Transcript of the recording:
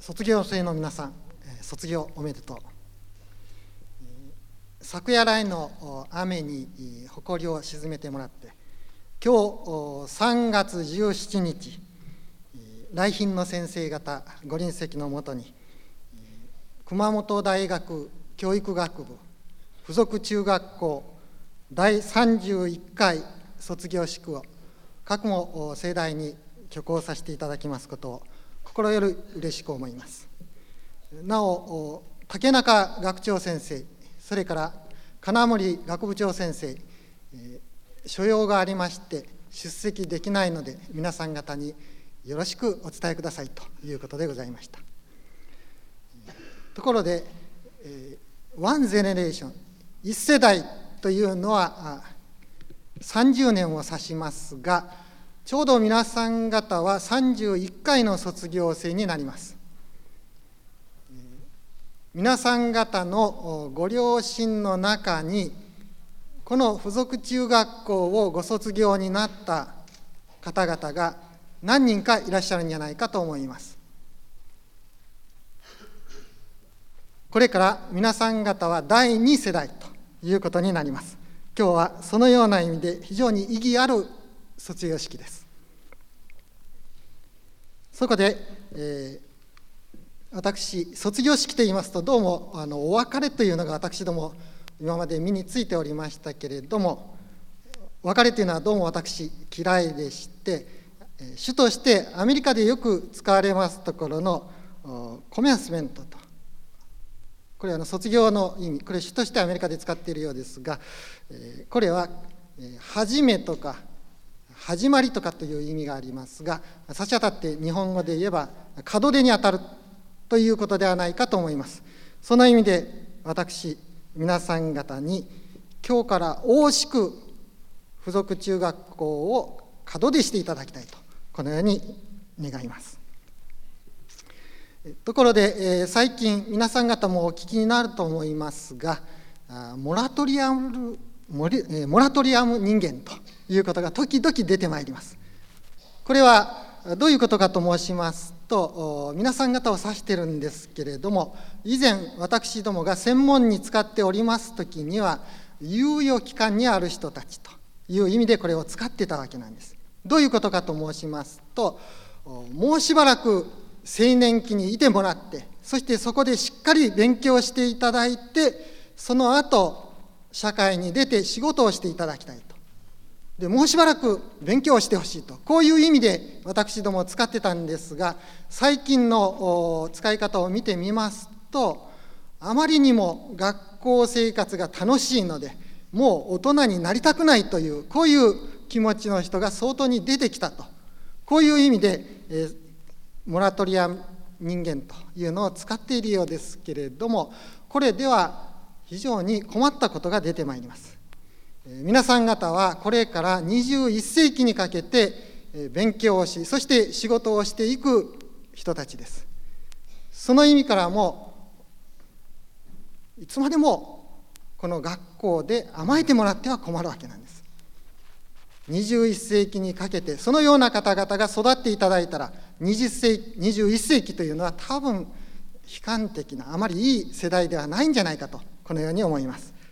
卒業生の皆さん、卒業おめでとう。昨夜来の雨に誇りを鎮めてもらって、今日3月17日、来賓の先生方ご臨席のもとに、熊本大学教育学部附属中学校第31回卒業式を各も盛大に挙行させていただきますことを心より嬉しく思います。なお、竹中学長先生、それから金森学部長先生、所用がありまして出席できないので、皆さん方によろしくお伝えくださいということでございました。ところで、ワンゼネレーション、一世代というのは30年を指しますが、ちょうど皆さん方は31回の卒業生になります。皆さん方のご両親の中に、この附属中学校をご卒業になった方々が何人かいらっしゃるんじゃないかと思います。これから皆さん方は第2世代ということになります。今日はそのような意味で非常に意義ある卒業式です。そこで、私、卒業式といいますと、どうもお別れというのが私ども今まで身についておりましたけれども、お別れというのはどうも私嫌いでして、主としてアメリカでよく使われますところのコメンスメントと、これは卒業の意味、これ主としてアメリカで使っているようですが、これは初めとか始まりとかという意味がありますが、差し当たって日本語で言えば門出にあたるということではないかと思います。その意味で私皆さん方に今日から大しく附属中学校を門出していただきたいと、このように願います。ところで、最近皆さん方もお聞きになると思いますが、モラトリアム人間ということが時々出てまいります。これはどういうことかと申しますと、皆さん方を指しているんですけれども、以前私どもが専門に使っておりますときには、猶予期間にある人たちという意味でこれを使ってたわけなんです。どういうことかと申しますと、もうしばらく青年期にいてもらって、そしてそこでしっかり勉強していただいて、その後社会に出て仕事をしていただきたいと。で、もうしばらく勉強をしてほしいと、こういう意味で私ども使ってたんですが、最近の使い方を見てみますと、あまりにも学校生活が楽しいので、もう大人になりたくないという、こういう気持ちの人が相当に出てきたと、こういう意味で、モラトリアム人間というのを使っているようですけれども、これでは非常に困ったことが出てまいります。皆さん方はこれから21世紀にかけて勉強をし、そして仕事をしていく人たちです。その意味からも、いつまでもこの学校で甘えてもらっては困るわけなんです。21世紀にかけてそのような方々が育っていただいたら、21世紀というのは多分悲観的な、あまりいい世代ではないんじゃないかと、このように思います。